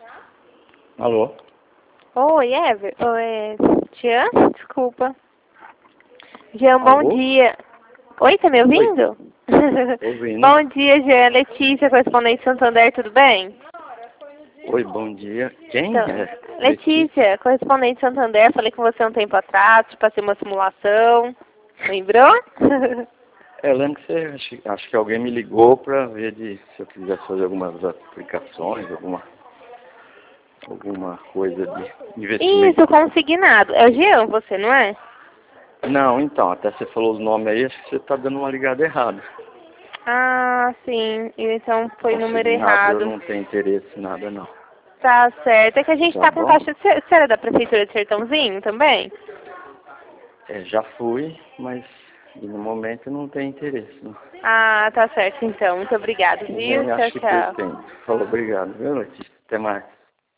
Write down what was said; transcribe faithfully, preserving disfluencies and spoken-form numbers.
Alô? Oi, Ever. Oi, Jean? Desculpa. Jean, bom Alô? dia. Oi, tá me ouvindo? Tô ouvindo. Bom dia, Jean. Letícia, correspondente Santander, tudo bem? Oi, bom dia. Quem Então, é? Letícia, correspondente Santander, falei com você um tempo atrás, te passei uma simulação. Lembrou? É, eu lembro que você, acho, acho que alguém me ligou pra ver de, se eu quisesse fazer algumas aplicações, alguma, alguma coisa de investimento. Isso, consignado. É o Jean, você, não é? Não, então, até você falou os nomes aí, acho que você tá dando uma ligada errada. Ah, sim. Então foi número Consignado, eu errado. não tenho interesse em nada, não. Tá certo. É que a gente Tá tá com bom? caixa... Você você era da Prefeitura de Sertãozinho também? É, já fui, mas no momento eu não tenho interesse, não. Ah, tá certo então. Muito obrigada, viu? Nem Tchau, acho que tchau. pretendo. Falou, obrigado, viu, Letícia? Até mais.